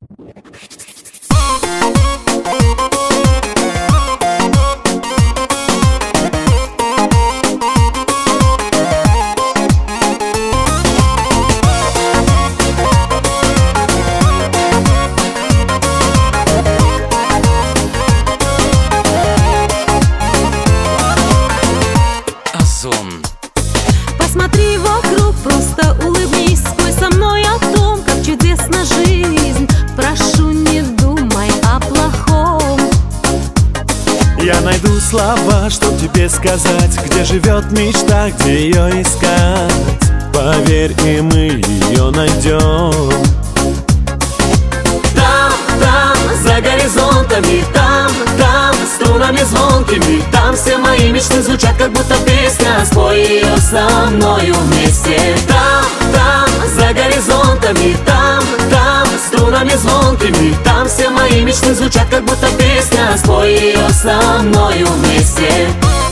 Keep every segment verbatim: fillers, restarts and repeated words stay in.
Посмотри вокруг, просто улыбнись, спой со мной о том, как чудесна жизнь. Прошу, не думай о плохом. Я найду слова, чтоб тебе сказать, где живет мечта, где ее искать. Поверь, и мы ее найдем. Там, там, за горизонтами, там, там, струнами звонкими, там все мои мечты звучат, как будто песня. Спой ее со мною вместе. Там, там, за горизонтами, там, там, струнами звонкими, там все мои мечты звучат, как будто песня. Спой ее со мною вместе.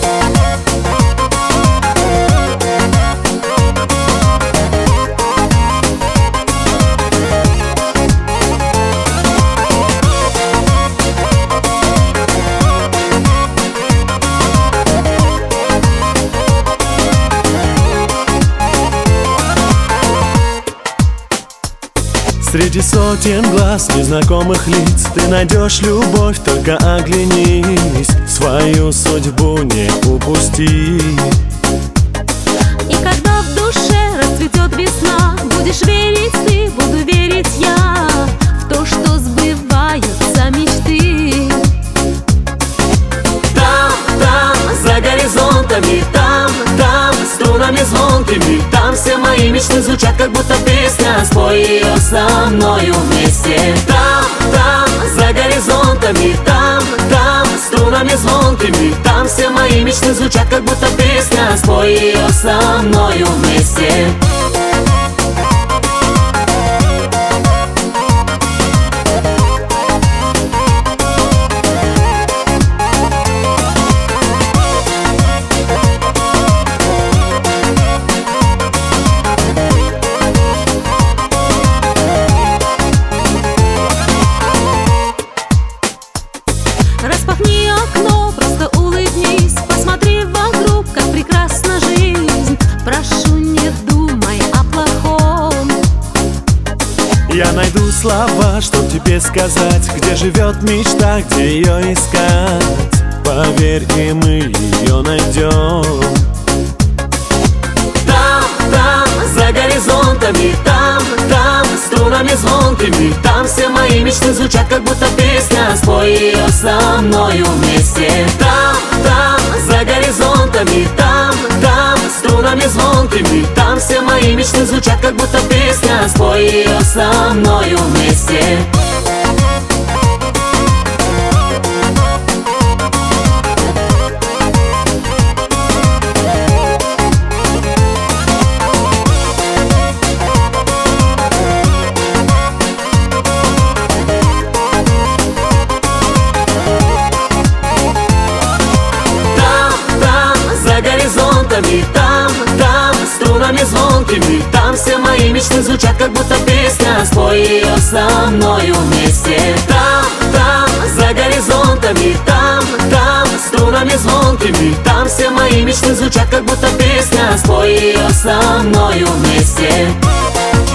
Среди сотен глаз незнакомых лиц ты найдешь любовь, только оглянись. Свою судьбу не упусти. И когда в душе расцветет весна, будешь верить ты, буду верить я в то, что сбываются мечты. Там, там, за горизонтами, там, там, струнами звонкими, там все мои мечты звучат, как будто песня. Спой ее со мною вместе. Там, там, за горизонтами, там, там, струнами звонкими, там все мои мечты звучат, как будто песня. Спой ее со мною вместе. Распахни окно, просто улыбнись, посмотри вокруг, как прекрасна жизнь. Прошу, не думай о плохом. Я найду слова, чтоб тебе сказать, где живет мечта, где ее искать. Поверь, и мы ее найдем. Там, там, за горизонтами, там, там, струнами звонкими, там все мои мечты звучат, как будто песня. Спой ее со мною вместе. Там, там, за горизонтами, там, там, струнами звонкими, там все мои мечты звучат, как будто песня. Спой ее со мною вместе. Там, там, струнами звонкими, там все мои мечты звучат, как будто песня. Спой ее со мною вместе. Там, там, за горизонтами, там, там, струнами звонкими, там все мои мечты звучат, как будто песня. Спой ее со мною вместе.